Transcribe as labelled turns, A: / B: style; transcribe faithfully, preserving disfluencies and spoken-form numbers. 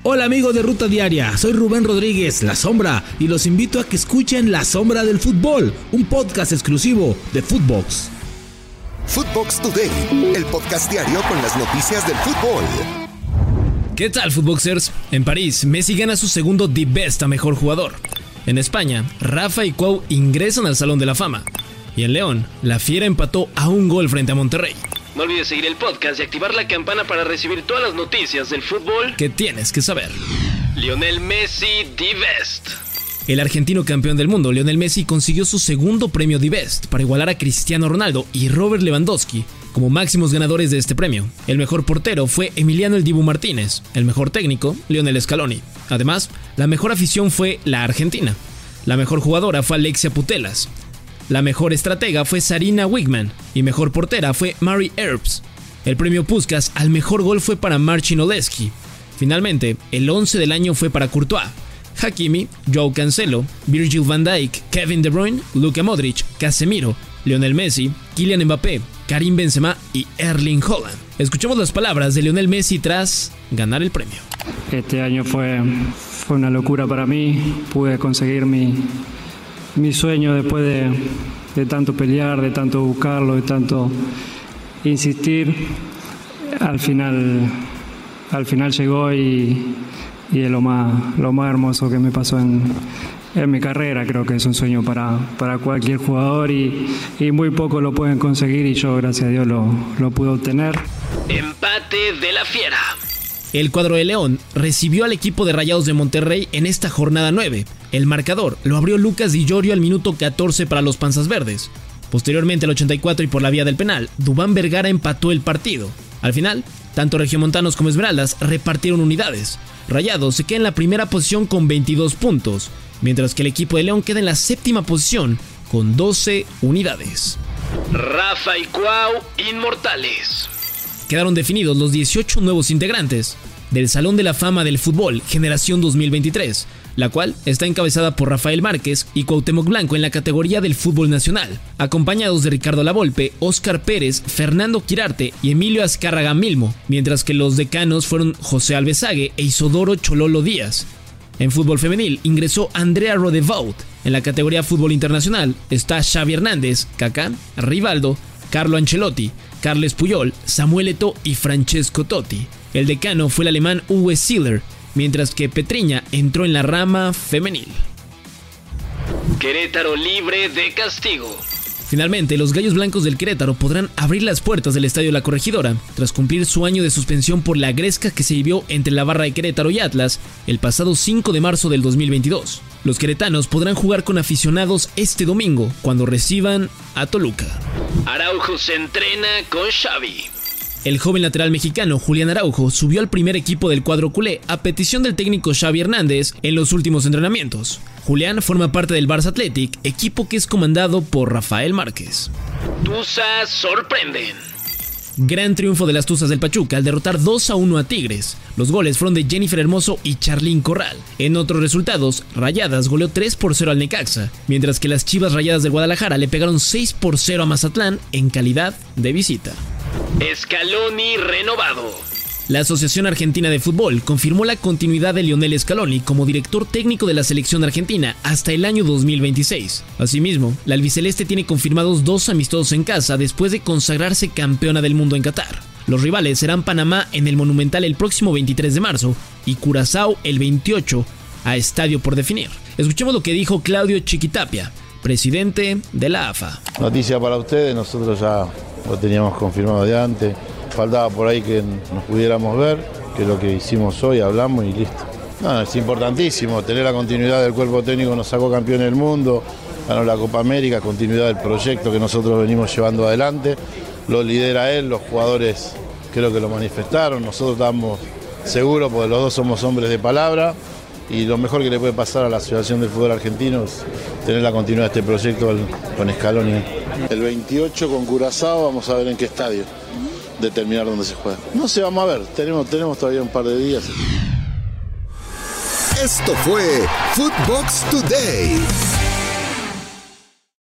A: Hola amigos de Ruta Diaria, soy Rubén Rodríguez, La Sombra, y los invito a que escuchen La Sombra del Fútbol, un podcast exclusivo de Footbox.
B: Footbox Today, el podcast diario con las noticias del fútbol.
C: ¿Qué tal, Footboxers? En París, Messi gana su segundo The Best a Mejor Jugador. En España, Rafa y Cuau ingresan al Salón de la Fama. Y en León, la Fiera empató a un gol frente a Monterrey.
D: No olvides seguir el podcast y activar la campana para recibir todas las noticias del fútbol
C: que tienes que saber.
D: Lionel Messi The Best.
C: El argentino campeón del mundo, Lionel Messi, consiguió su segundo premio The Best para igualar a Cristiano Ronaldo y Robert Lewandowski como máximos ganadores de este premio. El mejor portero fue Emiliano El Dibu Martínez, el mejor técnico, Lionel Scaloni. Además, la mejor afición fue la Argentina. La mejor jugadora fue Alexia Putellas. La mejor estratega fue Sarina Wiegman y mejor portera fue Mary Earps. El premio Puskás al mejor gol fue para Marcin Oleski. Finalmente, el once del año fue para Courtois, Hakimi, Joao Cancelo, Virgil van Dijk, Kevin De Bruyne, Luka Modric, Casemiro, Lionel Messi, Kylian Mbappé, Karim Benzema y Erling Haaland. Escuchemos las palabras de Lionel Messi tras ganar el premio.
E: Este año fue, fue una locura para mí. Pude conseguir mi, mi sueño después de, de tanto pelear, de tanto buscarlo, de tanto insistir. Al final, al final llegó y, y es lo más, lo más hermoso que me pasó en, en mi carrera. Creo que es un sueño para, para cualquier jugador y, y muy pocos lo pueden conseguir y yo, gracias a Dios, lo, lo pude obtener.
D: Empate de la Fiera.
C: El cuadro de León recibió al equipo de Rayados de Monterrey en esta jornada nueve. El marcador lo abrió Lucas Di Llorio al minuto catorce para los Panzas Verdes. Posteriormente, al ochenta y cuatro y por la vía del penal, Duván Vergara empató el partido. Al final, tanto regiomontanos como esmeraldas repartieron unidades. Rayados se queda en la primera posición con veintidós puntos, mientras que el equipo de León queda en la séptima posición con doce unidades.
D: Rafa y Cuau inmortales.
C: Quedaron definidos los dieciocho nuevos integrantes del Salón de la Fama del Fútbol Generación dos mil veintitrés, la cual está encabezada por Rafael Márquez y Cuauhtémoc Blanco en la categoría del fútbol nacional, acompañados de Ricardo Lavolpe, Óscar Pérez, Fernando Quirarte y Emilio Azcárraga Milmo, mientras que los decanos fueron José Alvesague e Isodoro Chololo Díaz. En fútbol femenil ingresó Andrea Rodevaut. En la categoría fútbol internacional está Xavi Hernández, Kaká, Rivaldo, Carlo Ancelotti, Carles Puyol, Samuel Eto'o y Francesco Totti. El decano fue el alemán Uwe Seeler, mientras que Petriña entró en la rama femenil.
D: Querétaro libre de castigo.
C: Finalmente, los Gallos Blancos del Querétaro podrán abrir las puertas del Estadio La Corregidora tras cumplir su año de suspensión por la gresca que se vivió entre la barra de Querétaro y Atlas el pasado cinco de marzo del dos mil veintidós. Los queretanos podrán jugar con aficionados este domingo cuando reciban a Toluca.
D: Araujo se entrena con Xavi.
C: El joven lateral mexicano Julián Araujo subió al primer equipo del cuadro culé a petición del técnico Xavi Hernández en los últimos entrenamientos. Julián forma parte del Barça Athletic, equipo que es comandado por Rafael Márquez.
D: Tuzas sorprenden.
C: Gran triunfo de las Tuzas del Pachuca al derrotar dos a uno a Tigres. Los goles fueron de Jennifer Hermoso y Charlín Corral. En otros resultados, Rayadas goleó tres por cero al Necaxa, mientras que las Chivas Rayadas de Guadalajara le pegaron seis por cero a Mazatlán en calidad de visita.
D: Scaloni renovado.
C: La Asociación Argentina de Fútbol confirmó la continuidad de Lionel Scaloni como director técnico de la selección argentina hasta el año dos mil veintiséis. Asimismo, la albiceleste tiene confirmados dos amistosos en casa después de consagrarse campeona del mundo en Qatar. Los rivales serán Panamá en el Monumental el próximo veintitrés de marzo y Curazao el veintiocho, a estadio por definir. Escuchemos lo que dijo Claudio Chiquitapia, presidente de la A F A.
F: Noticia para ustedes, nosotros ya lo teníamos confirmado de antes. Faltaba por ahí que nos pudiéramos ver, que es lo que hicimos hoy, hablamos y listo. No, es importantísimo, tener la continuidad del cuerpo técnico, nos sacó campeón del mundo, ganó la Copa América, continuidad del proyecto que nosotros venimos llevando adelante, lo lidera él, los jugadores creo que lo manifestaron, nosotros estamos seguros porque los dos somos hombres de palabra y lo mejor que le puede pasar a la Asociación del Fútbol Argentino es tener la continuidad de este proyecto con Scaloni. El veintiocho con Curazao, vamos a ver en qué estadio. Determinar dónde se juega. No sé, vamos a ver, tenemos, tenemos todavía un par de días.
B: Esto fue Footbox Today.